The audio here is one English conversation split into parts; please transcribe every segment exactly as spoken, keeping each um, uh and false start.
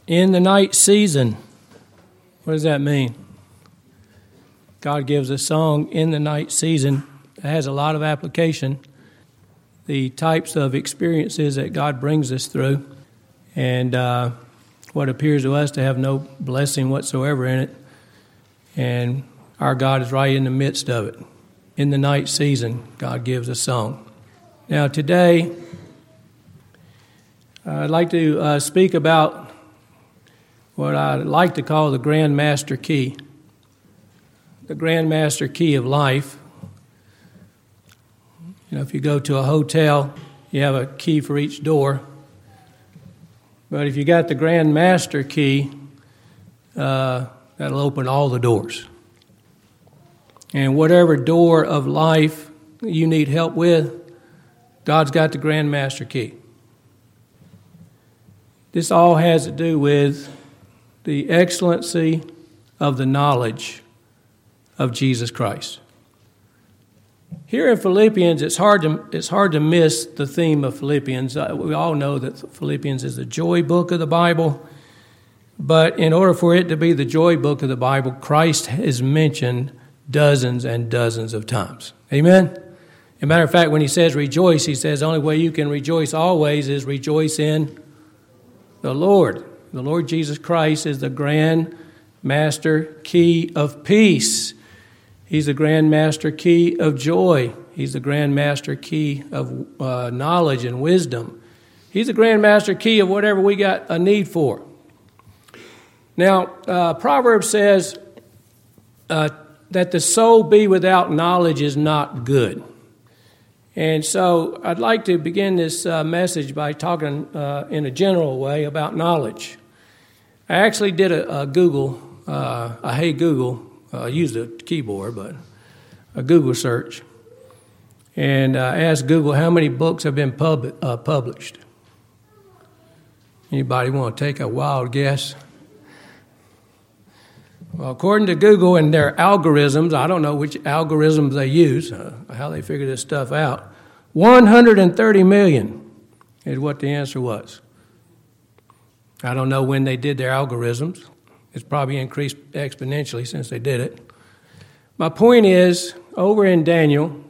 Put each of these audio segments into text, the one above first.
In the night season. What does that mean? God gives a song in the night season. It has a lot of application. The types of experiences that God brings us through, and uh, what appears to us to have no blessing whatsoever in it. And our God is right in the midst of it. In the night season, God gives a song. Now today, I'd like to uh, speak about what I like to call the Grand Master Key. The Grand Master Key of life. You know, if you go to a hotel, you have a key for each door. But if you got the Grand Master Key, uh, that'll open all the doors. And whatever door of life you need help with, God's got the Grand Master Key. This all has to do with the excellency of the knowledge of Jesus Christ. Here in Philippians, it's hard to it's hard to miss the theme of Philippians. Uh, we all know that Philippians is the joy book of the Bible, but in order for it to be the joy book of the Bible, Christ is mentioned dozens and dozens of times. Amen? As a matter of fact, when he says rejoice, he says the only way you can rejoice always is rejoice in the Lord. The Lord Jesus Christ is the Grand Master Key of peace. He's the Grand Master Key of joy. He's the Grand Master Key of uh, knowledge and wisdom. He's the Grand Master Key of whatever we got a need for. Now, uh, Proverbs says uh, that the soul be without knowledge is not good. And so I'd like to begin this uh, message by talking uh, in a general way about knowledge. I actually did a, a Google, uh, a Hey Google, I uh, used a keyboard, but a Google search, and I uh, asked Google how many books have been pub- uh, published. Anybody want to take a wild guess? Well, according to Google and their algorithms, I don't know which algorithms they use, uh, how they figure this stuff out, one hundred thirty million is what the answer was. I don't know when they did their algorithms. It's probably increased exponentially since they did it. My point is, over in Daniel,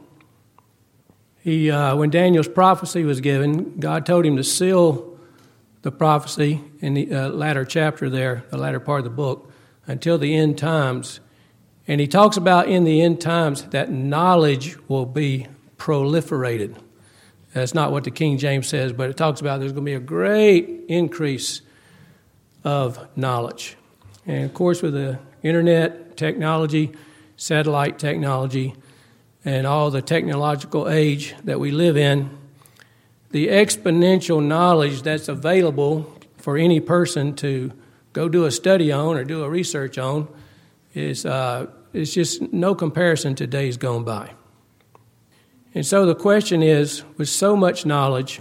he uh, when Daniel's prophecy was given, God told him to seal the prophecy in the uh, latter chapter there, the latter part of the book, until the end times. And he talks about in the end times that knowledge will be proliferated. That's not what the King James says, but it talks about there's going to be a great increase of knowledge. And of course, with the internet technology, satellite technology, and all the technological age that we live in, the exponential knowledge that's available for any person to go do a study on or do a research on is uh, is just no comparison to days gone by. And so the question is, with so much knowledge,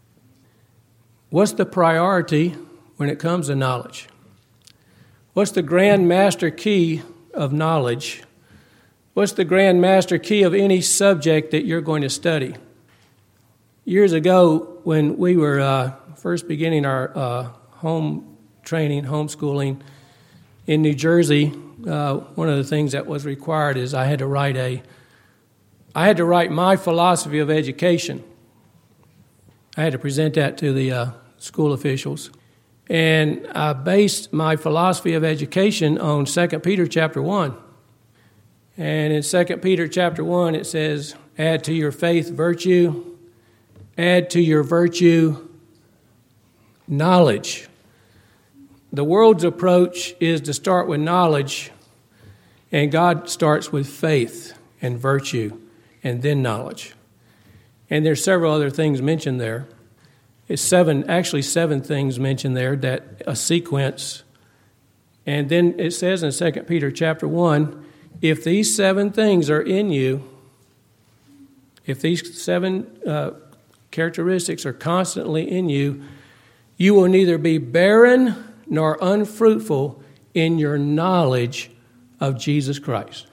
what's the priority when it comes to knowledge? What's the Grand Master Key of knowledge? What's the Grand Master Key of any subject that you're going to study? Years ago, when we were uh, first beginning our uh, home training, homeschooling in New Jersey, uh, one of the things that was required is I had to write a, I had to write my philosophy of education. I had to present that to the uh, school officials. And I based my philosophy of education on Second Peter chapter one. And in Second Peter chapter one, it says, add to your faith virtue, add to your virtue knowledge. The world's approach is to start with knowledge, and God starts with faith and virtue and then knowledge. And there's several other things mentioned there. It's seven, actually seven things mentioned there, that a sequence. And then it says in Second Peter chapter one, if these seven things are in you, if these seven uh, characteristics are constantly in you, you will neither be barren nor unfruitful in your knowledge of Jesus Christ.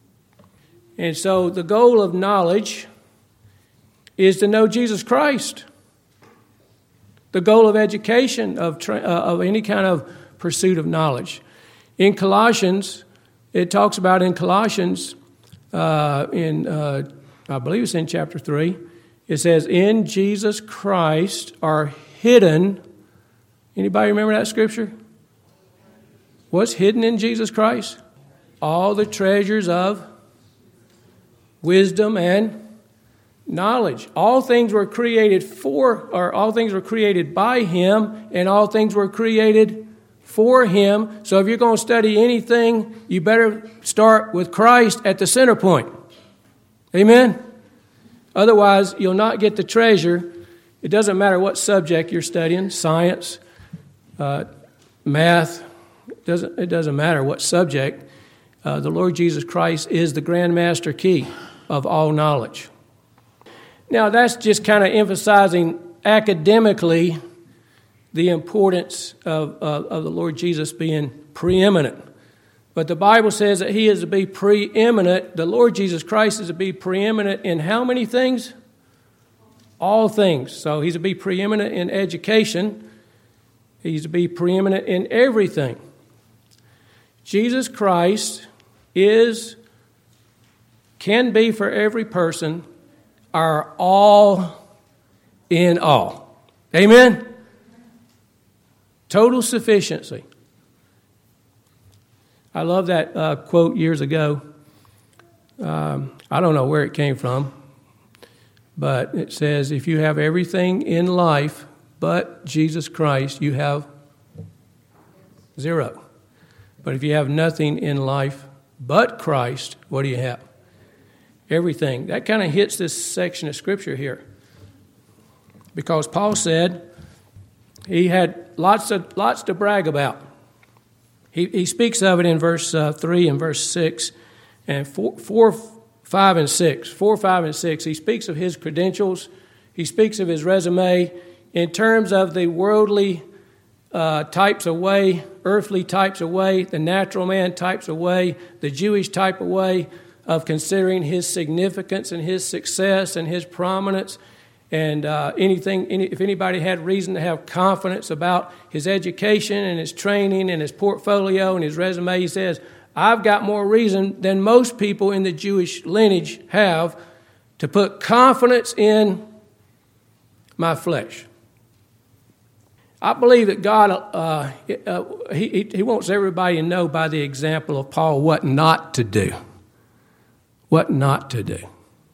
And so the goal of knowledge is to know Jesus Christ. the goal of education, of, tra- uh, of any kind of pursuit of knowledge. In Colossians, it talks about in Colossians, uh, in uh, I believe it's in chapter three, it says, in Jesus Christ are hidden. Anybody remember that scripture? What's hidden in Jesus Christ? All the treasures of wisdom and knowledge. All things were created for, or all things were created by Him, and all things were created for Him. So if you're going to study anything, you better start with Christ at the center point. Amen? Otherwise, you'll not get the treasure. It doesn't matter what subject you're studying, science, uh, math. It doesn't, it doesn't matter what subject. Uh, the Lord Jesus Christ is the grand master key of all knowledge. Now, that's just kind of emphasizing academically the importance of, of, of the Lord Jesus being preeminent. But the Bible says that He is to be preeminent. The Lord Jesus Christ is to be preeminent in how many things? All things. So He's to be preeminent in education. He's to be preeminent in everything. Jesus Christ is, can be for every person, our all in all. Amen? Total sufficiency. I love that uh, quote years ago. Um, I don't know where it came from, but it says, if you have everything in life but Jesus Christ, you have zero. But if you have nothing in life but Christ, what do you have? Everything. That kind of hits this section of Scripture here. Because Paul said he had lots of lots to brag about. He, he speaks of it in verse uh, three and verse six, and four, four, five, and six. Four, five, and six. He speaks of his credentials. He speaks of his resume in terms of the worldly uh, types of way, earthly types of way, the natural man types of way, the Jewish type of way of considering his significance and his success and his prominence. And uh, anything, any, if anybody had reason to have confidence about his education and his training and his portfolio and his resume, he says, I've got more reason than most people in the Jewish lineage have to put confidence in my flesh. I believe that God, uh, uh, he, he wants everybody to know by the example of Paul what not to do. What not to do.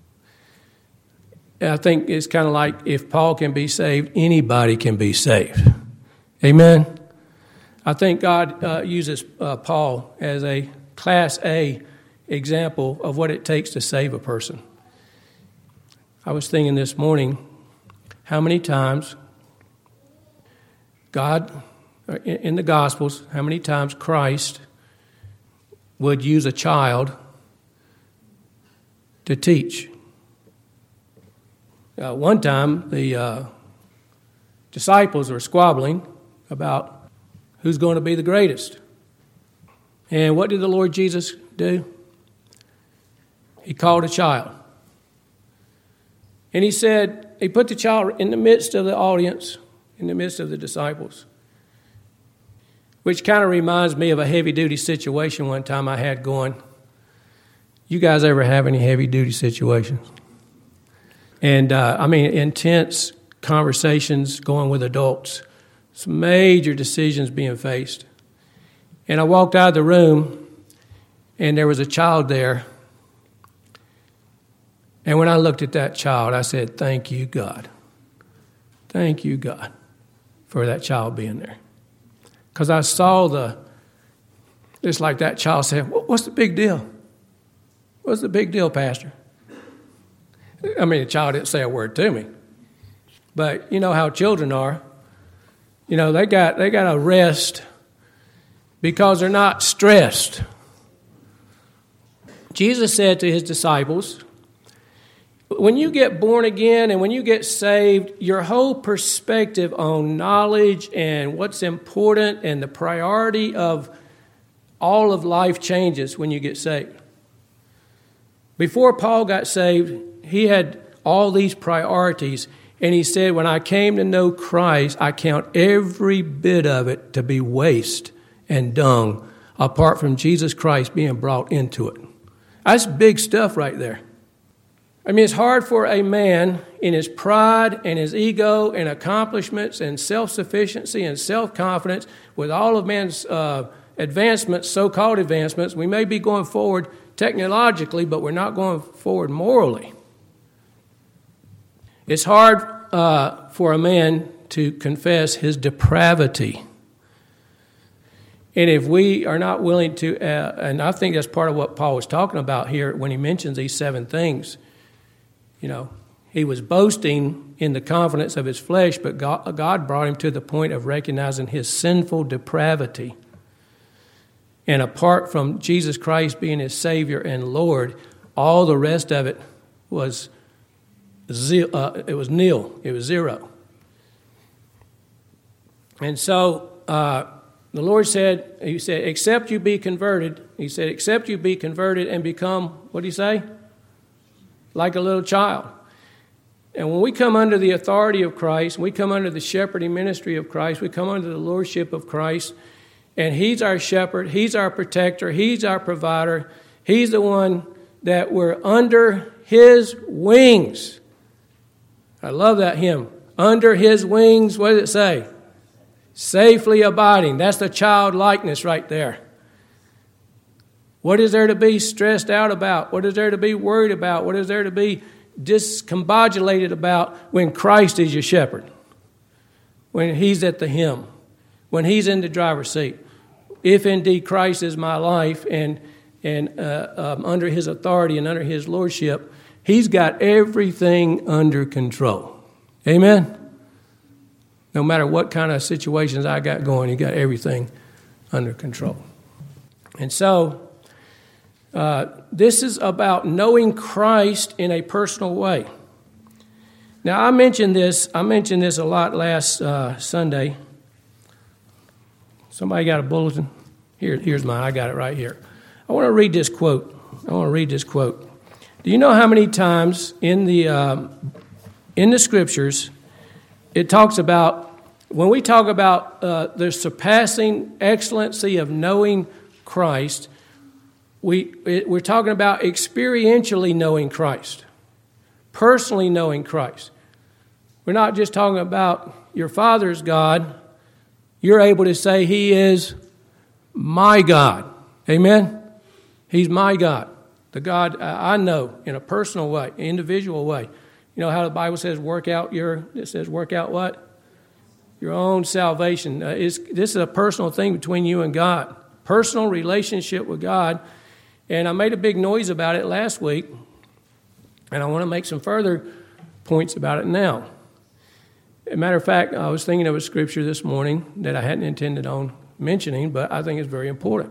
I think it's kind of like if Paul can be saved, anybody can be saved. Amen? I think God uh, uses uh, Paul as a Class A example of what it takes to save a person. I was thinking this morning, how many times God, in the Gospels, how many times Christ would use a child to teach. Uh, one time, the uh, disciples were squabbling about who's going to be the greatest. And what did the Lord Jesus do? He called a child. And he said, he put the child in the midst of the audience, in the midst of the disciples, which kind of reminds me of a heavy-duty situation one time I had going. You guys ever have any heavy-duty situations? And, uh, I mean, intense conversations going with adults, some major decisions being faced. And I walked out of the room, and there was a child there. And when I looked at that child, I said, thank you, God. Thank you, God, for that child being there. Because I saw the, just like that child said, what's the big deal? What's the big deal, Pastor? I mean, the child didn't say a word to me. But you know how children are. You know, they got they got to rest because they're not stressed. Jesus said to his disciples, when you get born again and when you get saved, your whole perspective on knowledge and what's important and the priority of all of life changes when you get saved. Before Paul got saved, he had all these priorities, And he said, when I came to know Christ, I count every bit of it to be waste and dung apart from Jesus Christ being brought into it. That's big stuff right there. I mean, it's hard for a man in his pride and his ego and accomplishments and self-sufficiency and self-confidence, with all of man's uh, advancements, so-called advancements. We may be going forward technologically, but we're not going forward morally. It's hard uh, for a man to confess his depravity. And if we are not willing to, uh, and I think that's part of what Paul was talking about here when he mentions these seven things. You know, he was boasting in the confidence of his flesh, but God, God brought him to the point of recognizing his sinful depravity. And apart from Jesus Christ being his Savior and Lord, all the rest of it was ze- uh, it was nil. It was zero. And so uh, the Lord said, he said, except you be converted. He said, except you be converted and become, what did he say? Like a little child. And when we come under the authority of Christ, we come under the shepherding ministry of Christ, we come under the lordship of Christ, and he's our shepherd, he's our protector, he's our provider, he's the one that we're under his wings. I love that hymn. Under his wings, what does it say? Safely abiding. That's the childlikeness right there. What is there to be stressed out about? What is there to be worried about? What is there to be discombobulated about when Christ is your shepherd? When he's at the helm? When he's in the driver's seat? If indeed Christ is my life and, and uh, um, under his authority and under his lordship, he's got everything under control. Amen? No matter what kind of situations I got going, he got everything under control. And so, Uh, this is about knowing Christ in a personal way. Now, I mentioned this. I mentioned this a lot last uh, Sunday. Somebody got a bulletin? Here, here's mine. I got it right here. I want to read this quote. I want to read this quote. Do you know how many times in the um, in the Scriptures it talks about, when we talk about uh, the surpassing excellency of knowing Christ, We, we're talking about experientially knowing Christ, personally knowing Christ. We're not just talking about your Father's God. You're able to say he is my God. Amen? He's my God, the God I know in a personal way, individual way. You know how the Bible says work out your, it says work out what? Your own salvation. Uh, it's, this is a personal thing between you and God, personal relationship with God. And I made a big noise about it last week, and I want to make some further points about it now. As a matter of fact, I was thinking of a scripture this morning that I hadn't intended on mentioning, but I think it's very important.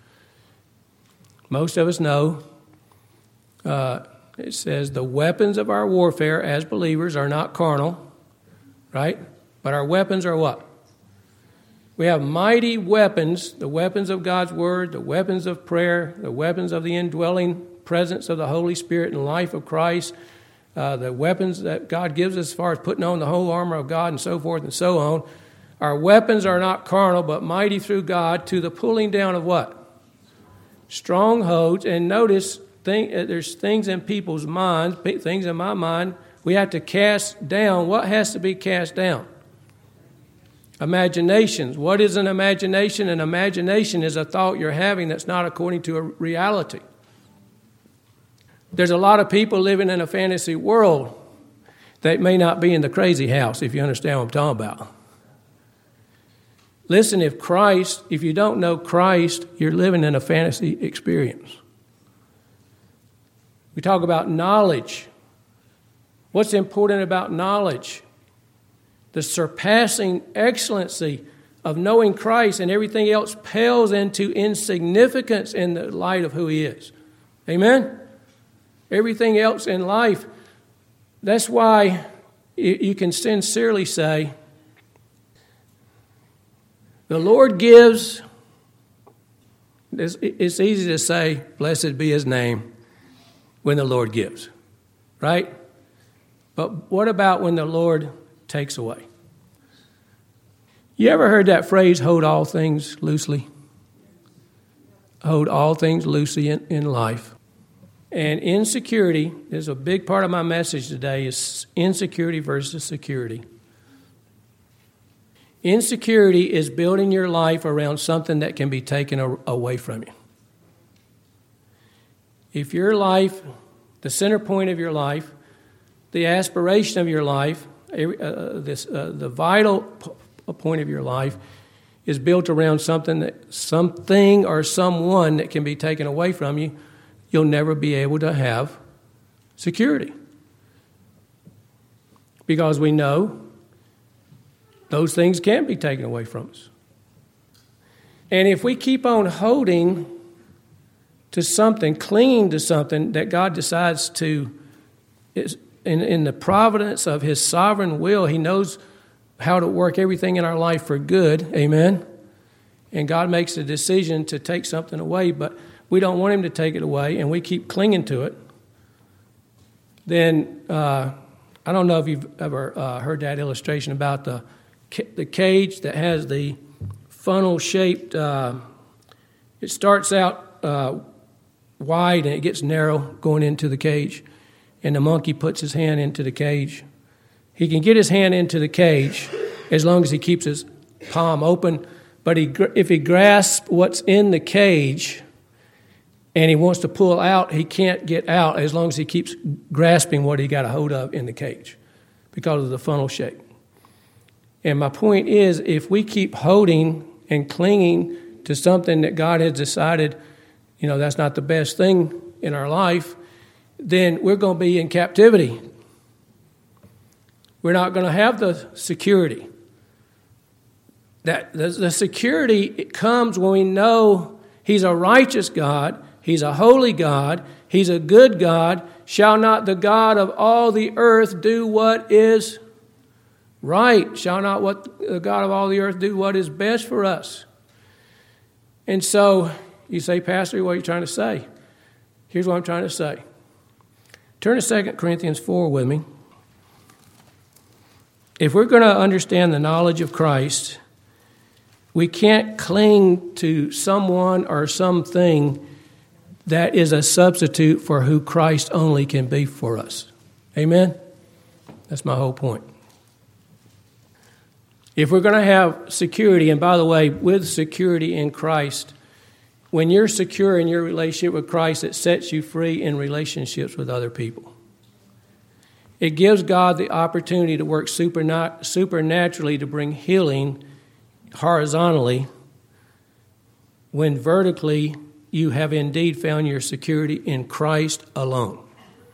Most of us know uh, it says the weapons of our warfare as believers are not carnal, right? But our weapons are what? We have mighty weapons, the weapons of God's Word, the weapons of prayer, the weapons of the indwelling presence of the Holy Spirit and life of Christ, uh, the weapons that God gives us as far as putting on the whole armor of God and so forth and so on. Our weapons are not carnal, but mighty through God to the pulling down of what? Strongholds. And notice, think, there's things in people's minds, things in my mind, we have to cast down. What has to be cast down? Imaginations. What is an imagination? An imagination is a thought you're having that's not according to a reality. There's a lot of people living in a fantasy world that may not be in the crazy house, if you understand what I'm talking about. Listen, if Christ, if you don't know Christ, you're living in a fantasy experience. We talk about knowledge. What's important about knowledge? The surpassing excellency of knowing Christ, and everything else pales into insignificance in the light of who he is. Amen? Everything else in life. That's why you can sincerely say, the Lord gives. It's easy to say, blessed be his name, when the Lord gives. Right? But what about when the Lord takes away? You ever heard that phrase, hold all things loosely? Hold all things loosely in, in life. And insecurity is a big part of my message today, is insecurity versus security. Insecurity is building your life around something that can be taken away from you. If your life, the center point of your life, the aspiration of your life, uh, this, uh, the vital p- point of your life is built around something that something or someone that can be taken away from you, you'll never be able to have security. Because we know those things can't be taken away from us. And if we keep on holding to something, clinging to something that God decides to, is in, in the providence of His sovereign will, He knows how to work everything in our life for good, amen? And God makes a decision to take something away, but we don't want Him to take it away, and we keep clinging to it, then uh, I don't know if you've ever uh, heard that illustration about the the cage that has the funnel-shaped, uh, it starts out uh, wide and it gets narrow going into the cage, and the monkey puts his hand into the cage. He can get his hand into the cage as long as he keeps his palm open, but he, if he grasps what's in the cage and he wants to pull out, he can't get out as long as he keeps grasping what he got a hold of in the cage because of the funnel shape. And my point is, if we keep holding and clinging to something that God has decided, you know, that's not the best thing in our life, then we're going to be in captivity. We're not going to have the security. That the, the security it comes when we know He's a righteous God, He's a holy God, He's a good God. Shall not the God of all the earth do what is right? Shall not what the God of all the earth do what is best for us? And so you say, Pastor, what are you trying to say? Here's what I'm trying to say. Turn to Second Corinthians four with me. If we're going to understand the knowledge of Christ, we can't cling to someone or something that is a substitute for who Christ only can be for us. Amen? That's my whole point. If we're going to have security, and by the way, with security in Christ, when you're secure in your relationship with Christ, it sets you free in relationships with other people. It gives God the opportunity to work supernaturally to bring healing horizontally when vertically you have indeed found your security in Christ alone.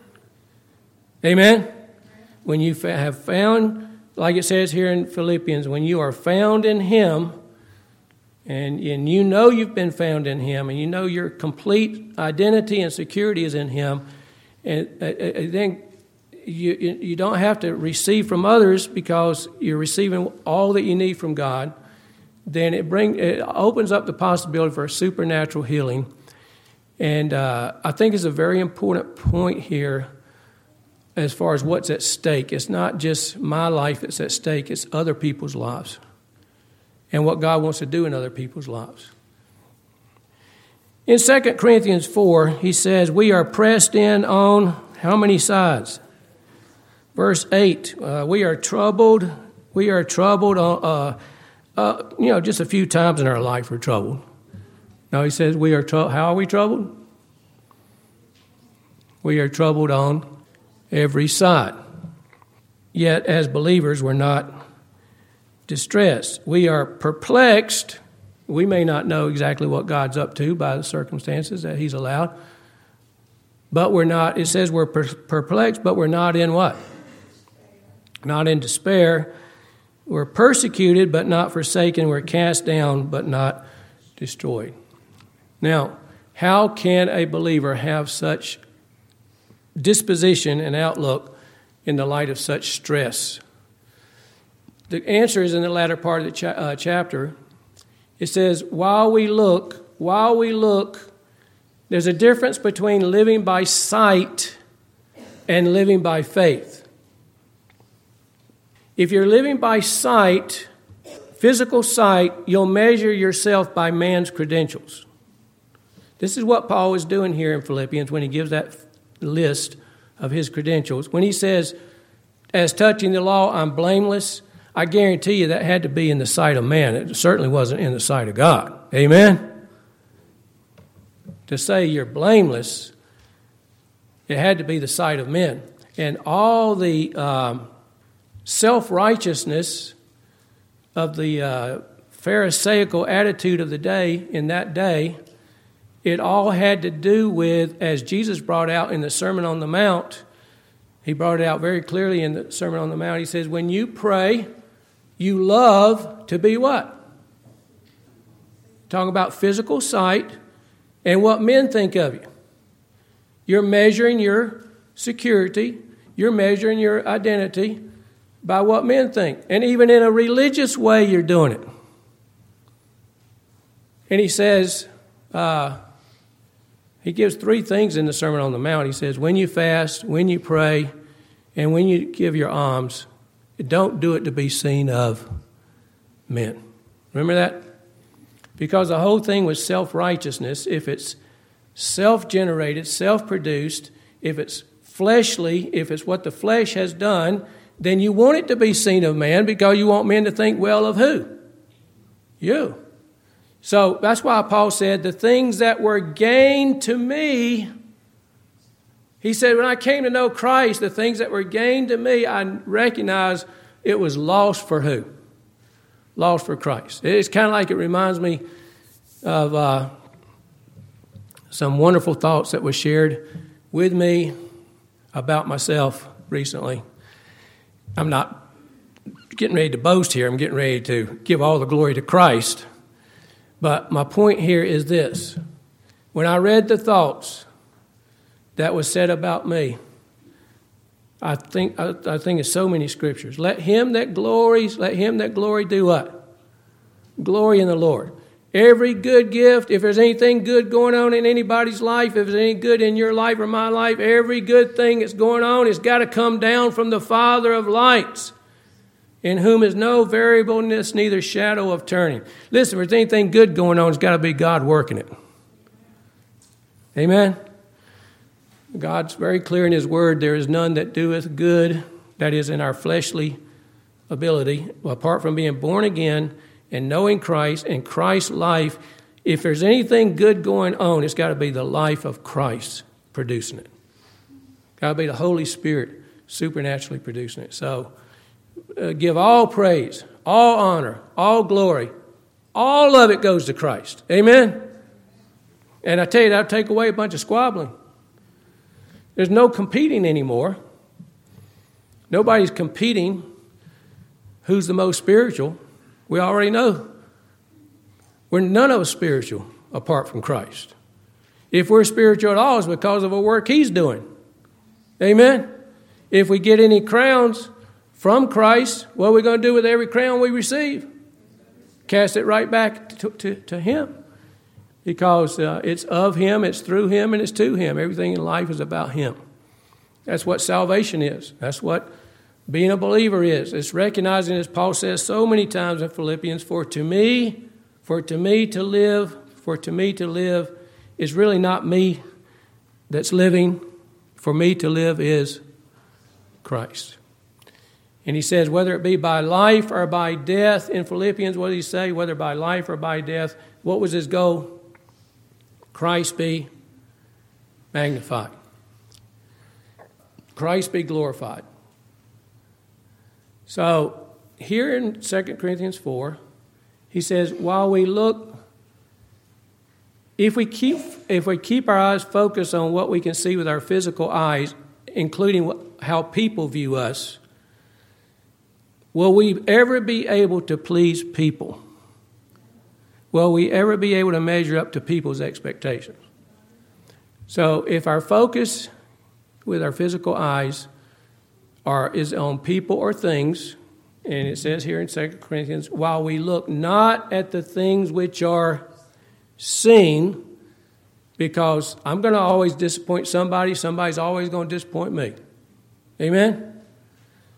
Amen? When you have found, like it says here in Philippians, when you are found in Him, and, and you know you've been found in Him, and you know your complete identity and security is in Him, and uh, uh, then you, you don't have to receive from others because you're receiving all that you need from God, then it bring it opens up the possibility for a supernatural healing. And uh, I think it's a very important point here as far as what's at stake. It's not just my life that's at stake, it's other people's lives and what God wants to do in other people's lives. In Second Corinthians four, he says, we are pressed in on how many sides? Verse eight, uh, we are troubled. We are troubled, uh, uh, you know, just a few times in our life we're troubled. Now he says, we are troubled. How are we troubled? We are troubled on every side. Yet as believers, we're not distressed. We are perplexed. We may not know exactly what God's up to by the circumstances that He's allowed. But we're not, it says we're perplexed, but we're not in what? Not in despair. We're persecuted, but not forsaken. We're cast down, but not destroyed. Now, how can a believer have such disposition and outlook in the light of such stress? The answer is in the latter part of the cha- uh, chapter. It says, while we look, while we look, there's a difference between living by sight and living by faith. If you're living by sight, physical sight, you'll measure yourself by man's credentials. This is what Paul is doing here in Philippians when he gives that list of his credentials. When he says, as touching the law, I'm blameless, I guarantee you that had to be in the sight of man. It certainly wasn't in the sight of God. Amen? To say you're blameless, it had to be the sight of men. And all the um, self-righteousness of the uh, Pharisaical attitude of the day, in that day, it all had to do with, as Jesus brought out in the Sermon on the Mount, he brought it out very clearly in the Sermon on the Mount. He says, when you pray, you love to be what? Talking about physical sight and what men think of you. You're measuring your security. You're measuring your identity by what men think. And even in a religious way, you're doing it. And he says, uh, he gives three things in the Sermon on the Mount. He says, when you fast, when you pray, and when you give your alms, don't do it to be seen of men. Remember that? Because the whole thing was self-righteousness. If it's self-generated, self-produced, if it's fleshly, if it's what the flesh has done, then you want it to be seen of man because you want men to think well of who? You. So that's why Paul said, the things that were gained to me, he said, when I came to know Christ, the things that were gained to me, I recognized it was lost for who? Lost for Christ. It's kind of like it reminds me of uh, some wonderful thoughts that were shared with me about myself recently. I'm not getting ready to boast here. I'm getting ready to give all the glory to Christ. But my point here is this. When I read the thoughts that was said about me, I think I, I think of so many scriptures. Let him that glories, let him that glory do what? Glory in the Lord. Every good gift, if there's anything good going on in anybody's life, if there's any good in your life or my life, every good thing that's going on has got to come down from the Father of lights, in whom is no variableness, neither shadow of turning. Listen, if there's anything good going on, it's got to be God working it. Amen? God's very clear in his word, there is none that doeth good, that is in our fleshly ability, apart from being born again and knowing Christ and Christ's life. If there's anything good going on, it's got to be the life of Christ producing it. Got to be the Holy Spirit supernaturally producing it. So uh, give all praise, all honor, all glory. All of it goes to Christ. Amen? And I tell you, that'll take away a bunch of squabbling. There's no competing anymore. Nobody's competing who's the most spiritual. We already know. We're none of us spiritual apart from Christ. If we're spiritual at all, it's because of a work he's doing. Amen? If we get any crowns from Christ, what are we going to do with every crown we receive? Cast it right back to, to, to him. Because uh, it's of him, it's through him, and it's to him. Everything in life is about him. That's what salvation is. That's what being a believer is. It's recognizing, as Paul says so many times in Philippians, for to me, for to me to live, for to me to live is really not me that's living. For me to live is Christ. And he says, whether it be by life or by death, in Philippians, what did he say? Whether by life or by death, what was his goal? Christ be magnified. Christ be glorified. So here in Second Corinthians four, he says, while we look, if we keep if we keep our eyes focused on what we can see with our physical eyes, including what, how people view us, will we ever be able to please people? Will we ever be able to measure up to people's expectations? So if our focus with our physical eyes are is on people or things, and it says here in Second Corinthians, while we look not at the things which are seen, because I'm going to always disappoint somebody, somebody's always going to disappoint me. Amen?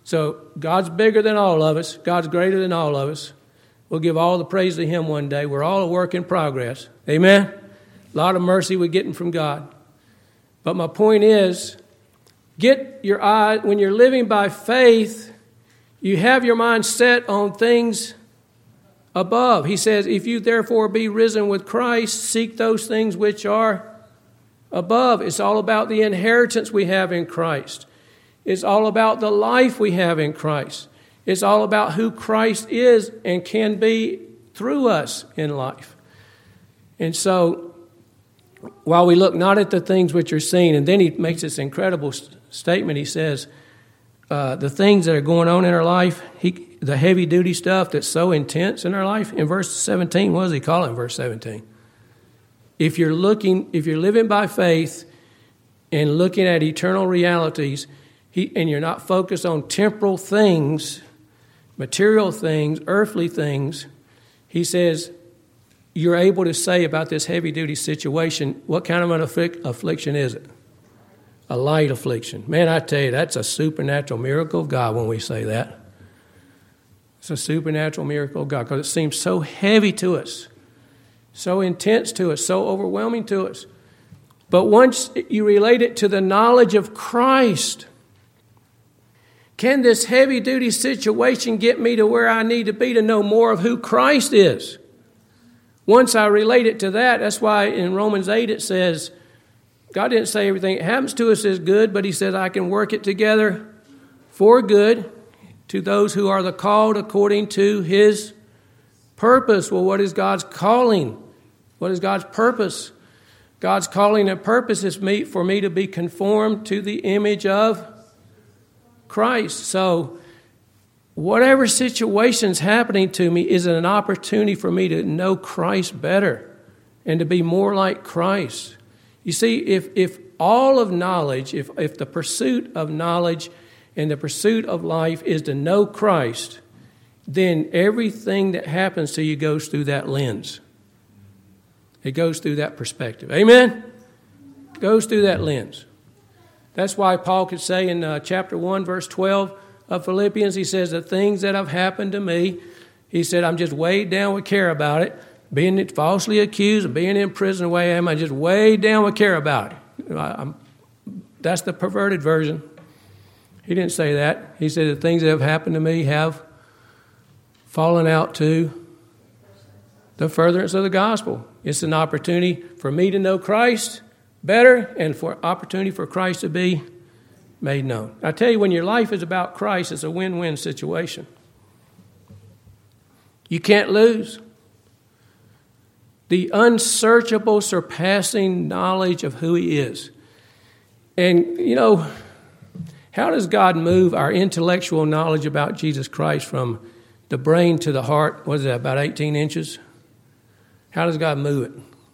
So God's bigger than all of us. God's greater than all of us. We'll give all the praise to him one day. We're all a work in progress. Amen? A lot of mercy we're getting from God. But my point is, get your eye, when you're living by faith, you have your mind set on things above. He says, if you therefore be risen with Christ, seek those things which are above. It's all about the inheritance we have in Christ. It's all about the life we have in Christ. It's all about who Christ is and can be through us in life. And so, while we look not at the things which are seen, and then he makes this incredible st- statement. He says, uh, the things that are going on in our life, he, the heavy-duty stuff that's so intense in our life, in verse seventeen, what does he call it in verse seventeen? If you're looking, if you're living by faith and looking at eternal realities, he, and you're not focused on temporal things, material things, earthly things, he says, you're able to say about this heavy-duty situation, what kind of an afflic- affliction is it? A light affliction. Man, I tell you, that's a supernatural miracle of God when we say that. It's a supernatural miracle of God because it seems so heavy to us, so intense to us, so overwhelming to us. But once you relate it to the knowledge of Christ, can this heavy-duty situation get me to where I need to be to know more of who Christ is? Once I relate it to that, that's why in Romans eight it says, God didn't say everything that happens to us is good, but he said I can work it together for good to those who are the called according to his purpose. Well, what is God's calling? What is God's purpose? God's calling and purpose is me, for me to be conformed to the image of Christ. So whatever situation's happening to me is an opportunity for me to know Christ better and to be more like Christ. You see, if if all of knowledge, if, if the pursuit of knowledge and the pursuit of life is to know Christ, then everything that happens to you goes through that lens. It goes through that perspective. Amen? It goes through that lens. That's why Paul could say in uh, chapter one, verse twelve of Philippians, he says, the things that have happened to me, he said, I'm just weighed down with care about it. Being falsely accused of being in prison the way I am, I'm just weighed down with care about it. I, I'm, that's the perverted version. He didn't say that. He said the things that have happened to me have fallen out to the furtherance of the gospel. It's an opportunity for me to know Christ better and for opportunity for Christ to be made known. I tell you, when your life is about Christ, it's a win-win situation. You can't lose. The unsearchable, surpassing knowledge of who he is. And, you know, how does God move our intellectual knowledge about Jesus Christ from the brain to the heart? What is that, about eighteen inches? How does God move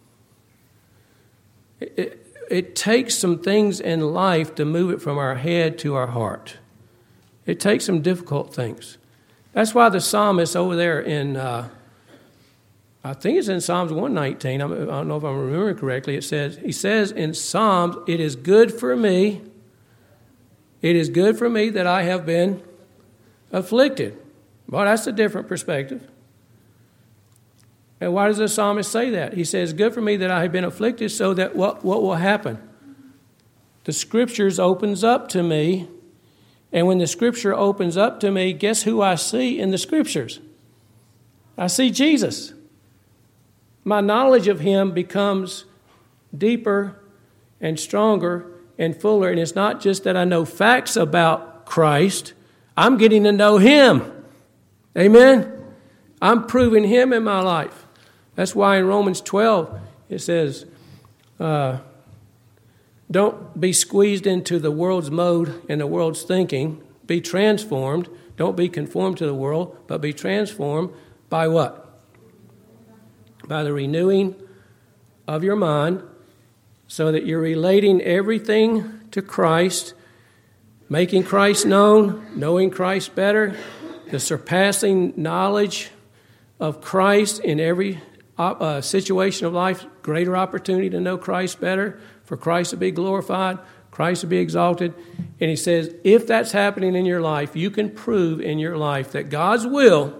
it? It, it, it takes some things in life to move it from our head to our heart. It takes some difficult things. That's why the psalmist over there in... Uh, I think it's in Psalms one nineteen. I don't know if I'm remembering correctly. It says, he says in Psalms, it is good for me, it is good for me that I have been afflicted. Well, that's a different perspective. And why does the psalmist say that? He says, good for me that I have been afflicted so that what, what will happen? The scriptures opens up to me. And when the scripture opens up to me, guess who I see in the scriptures? I see Jesus. My knowledge of him becomes deeper and stronger and fuller. And it's not just that I know facts about Christ. I'm getting to know him. Amen? I'm proving him in my life. That's why in Romans twelve it says, uh, don't be squeezed into the world's mode and the world's thinking. Be transformed. Don't be conformed to the world, but be transformed by what? By the renewing of your mind, so that you're relating everything to Christ, making Christ known, knowing Christ better, the surpassing knowledge of Christ in every uh, situation of life, greater opportunity to know Christ better, for Christ to be glorified, Christ will be exalted. And he says, if that's happening in your life, you can prove in your life that God's will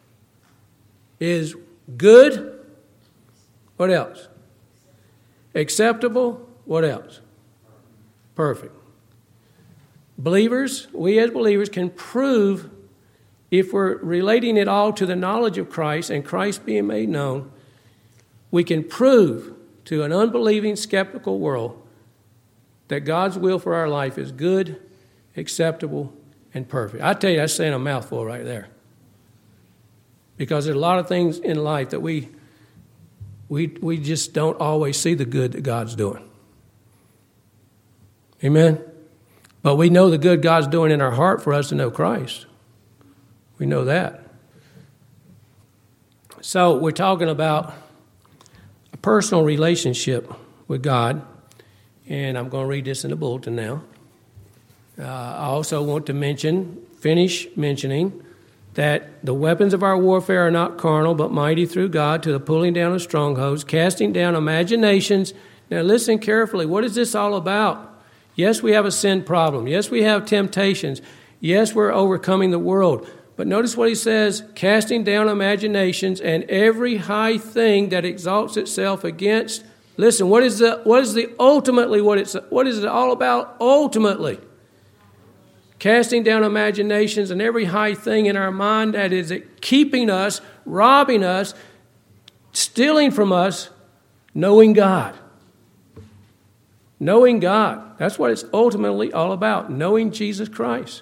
is good. What else? Acceptable. What else? Perfect. Believers, we as believers can prove, if we're relating it all to the knowledge of Christ and Christ being made known, we can prove to an unbelieving, skeptical world that God's will for our life is good, acceptable, and perfect. I tell you, that's saying a mouthful right there. Because there's a lot of things in life that we we we just don't always see the good that God's doing. Amen? But we know the good God's doing in our heart for us to know Christ. We know that. So we're talking about a personal relationship with God. And I'm going to read this in the bulletin now. Uh, I also want to mention, finish mentioning, that the weapons of our warfare are not carnal, but mighty through God to the pulling down of strongholds, casting down imaginations. Now listen carefully. What is this all about? Yes, we have a sin problem. Yes, we have temptations. Yes, we're overcoming the world. But notice what he says, casting down imaginations and every high thing that exalts itself against. Listen, what is the what is the ultimately what it's what is it all about ultimately? Casting down imaginations and every high thing in our mind that is keeping us, robbing us, stealing from us, knowing God. Knowing God. That's what it's ultimately all about, knowing Jesus Christ.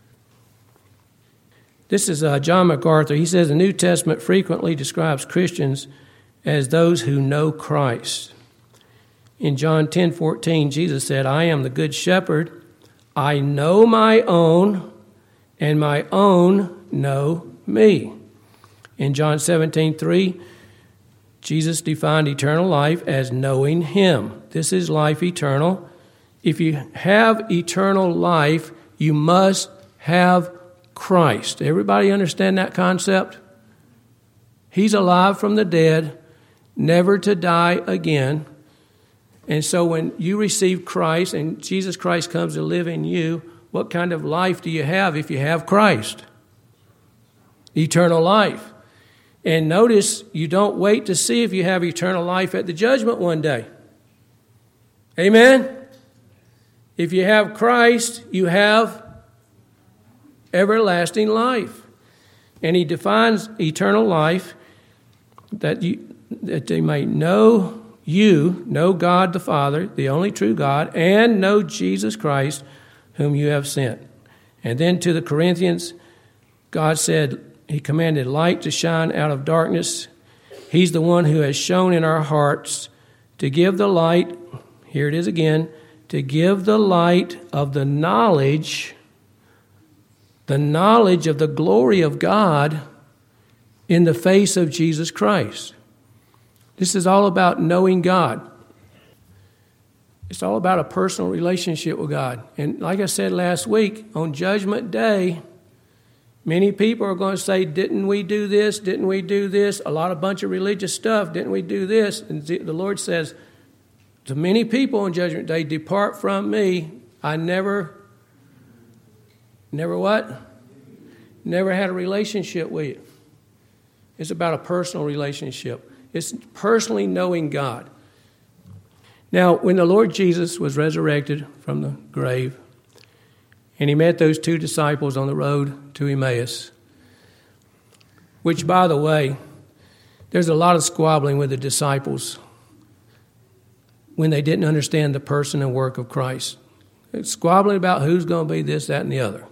This is uh, John MacArthur. He says the New Testament frequently describes Christians as those who know Christ. In John ten fourteen, Jesus said, I am the good shepherd. I know my own, and my own know me. In John seventeen three, Jesus defined eternal life as knowing him. This is life eternal. If you have eternal life, you must have Christ. Everybody understand that concept? He's alive from the dead, never to die again. And so when you receive Christ and Jesus Christ comes to live in you, what kind of life do you have if you have Christ? Eternal life. And notice, you don't wait to see if you have eternal life at the judgment one day. Amen? If you have Christ, you have everlasting life. And he defines eternal life that you that they may know you, know God the Father, the only true God, and know Jesus Christ, whom you have sent. And then to the Corinthians, God said, he commanded light to shine out of darkness. He's the one who has shone in our hearts to give the light, here it is again, to give the light of the knowledge, the knowledge of the glory of God in the face of Jesus Christ. This is all about knowing God. It's all about a personal relationship with God. And like I said last week, on Judgment Day, many people are going to say, didn't we do this? Didn't we do this? A lot of bunch of religious stuff. Didn't we do this? And the Lord says to many people on Judgment Day, depart from me. I never, never what? Never had a relationship with you. It's about a personal relationship. It's personally knowing God. Now, when the Lord Jesus was resurrected from the grave, and he met those two disciples on the road to Emmaus, which, by the way, there's a lot of squabbling with the disciples when they didn't understand the person and work of Christ. It's squabbling about who's going to be this, that, and the other.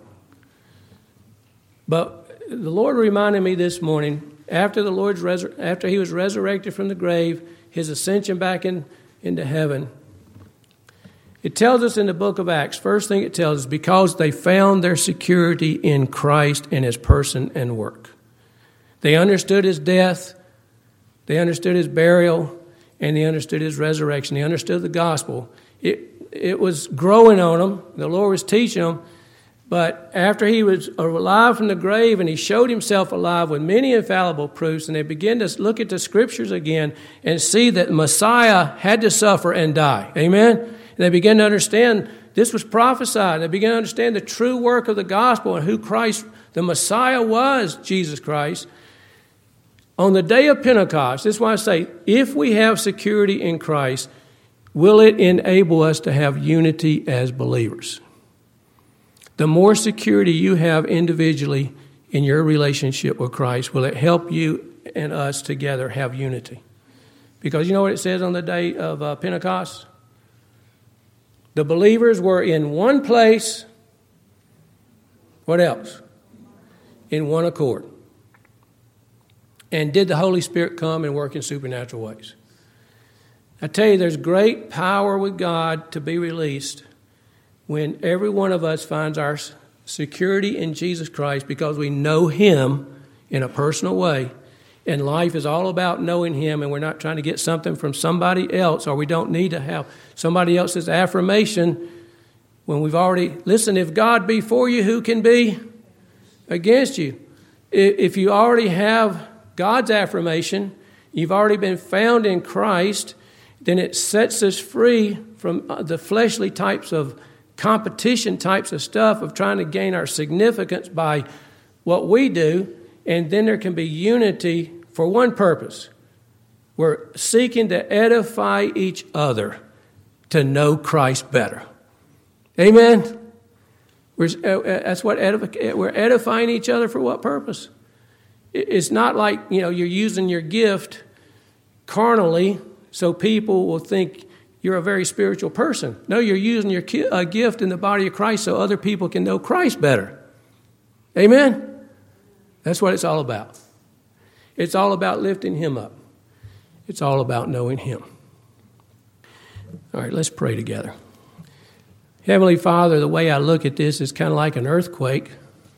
But the Lord reminded me this morning, after the Lord's resur- after he was resurrected from the grave, his ascension back in, into heaven, it tells us in the book of Acts, first thing it tells us, because they found their security in Christ and his person and work. They understood his death, they understood his burial, and they understood his resurrection. They understood the gospel. It, it was growing on them. The Lord was teaching them. But after he was alive from the grave and he showed himself alive with many infallible proofs, and they began to look at the scriptures again and see that Messiah had to suffer and die. Amen? And they began to understand this was prophesied. They began to understand the true work of the gospel and who Christ, the Messiah, was, Jesus Christ. On the day of Pentecost, this is why I say, if we have security in Christ, will it enable us to have unity as believers? The more security you have individually in your relationship with Christ, will it help you and us together have unity? Because you know what it says on the day of uh, Pentecost? The believers were in one place. What else? In one accord. And did the Holy Spirit come and work in supernatural ways? I tell you, there's great power with God to be released when every one of us finds our security in Jesus Christ because we know Him in a personal way. And life is all about knowing Him, and we're not trying to get something from somebody else, or we don't need to have somebody else's affirmation when we've already... Listen, if God be for you, who can be against you? If you already have God's affirmation, you've already been found in Christ, then it sets us free from the fleshly types of competition types of stuff of trying to gain our significance by what we do, and then there can be unity for one purpose. We're seeking to edify each other to know Christ better. Amen? We're, that's what edif- we're edifying each other for what purpose? It's not like, you know, you're using your gift carnally so people will think you're a very spiritual person. No, you're using your ki- uh, gift in the body of Christ so other people can know Christ better. Amen? That's what it's all about. It's all about lifting Him up. It's all about knowing Him. All right, let's pray together. Heavenly Father, the way I look at this is kind of like an earthquake.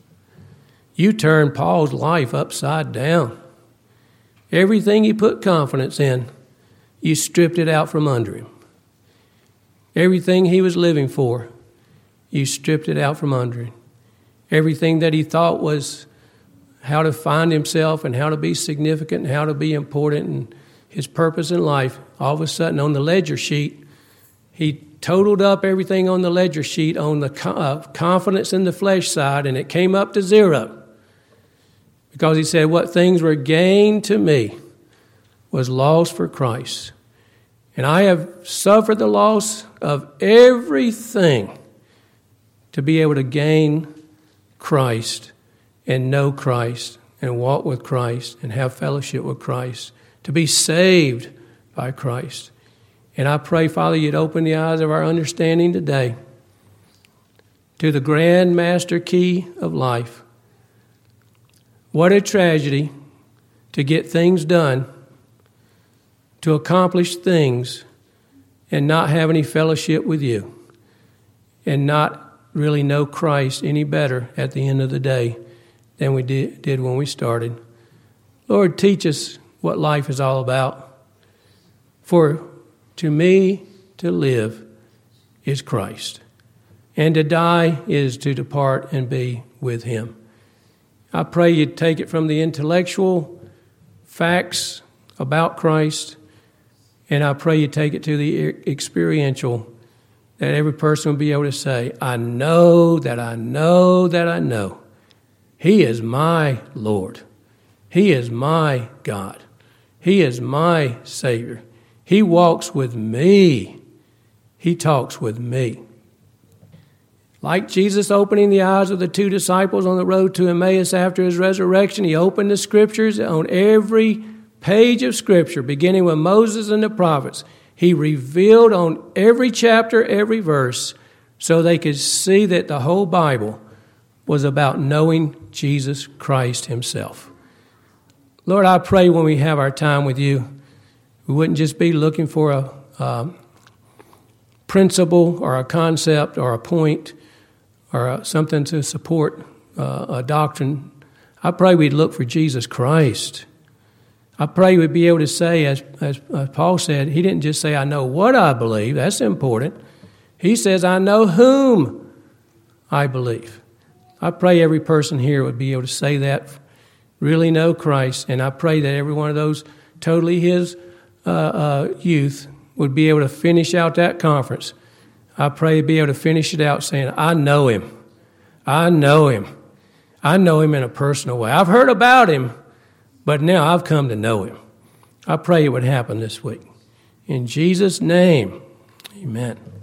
You turned Paul's life upside down. Everything he put confidence in, you stripped it out from under him. Everything he was living for, you stripped it out from under him. Everything that he thought was how to find himself and how to be significant and how to be important and his purpose in life, all of a sudden on the ledger sheet, he totaled up everything on the ledger sheet on the uh, confidence in the flesh side, and it came up to zero. Because he said, what things were gained to me was lost for Christ. And I have suffered the loss of everything to be able to gain Christ and know Christ and walk with Christ and have fellowship with Christ, to be saved by Christ. And I pray, Father, you'd open the eyes of our understanding today to the grand master key of life. What a tragedy to get things done, to accomplish things, and not have any fellowship with you, and not really know Christ any better at the end of the day than we did, did when we started. Lord, teach us what life is all about. For to me, to live is Christ, and to die is to depart and be with Him. I pray you'd take it from the intellectual facts about Christ, and I pray you take it to the experiential, that every person will be able to say, I know that I know that I know He is my Lord. He is my God. He is my Savior. He walks with me. He talks with me. Like Jesus opening the eyes of the two disciples on the road to Emmaus after His resurrection, He opened the Scriptures. On every page of Scripture, beginning with Moses and the prophets, He revealed on every chapter, every verse, so they could see that the whole Bible was about knowing Jesus Christ Himself. Lord, I pray when we have our time with You, we wouldn't just be looking for a, a principle or a concept or a point or a, something to support uh, a doctrine. I pray we'd look for Jesus Christ. I pray we'd be able to say, as, as, as Paul said, he didn't just say, I know what I believe. That's important. He says, I know whom I believe. I pray every person here would be able to say that, really know Christ, and I pray that every one of those totally His uh, uh, youth would be able to finish out that conference I pray you'll be able to finish it out saying, I know him. I know him. I know him in a personal way. I've heard about him, but now I've come to know him. I pray it would happen this week. In Jesus' name, amen.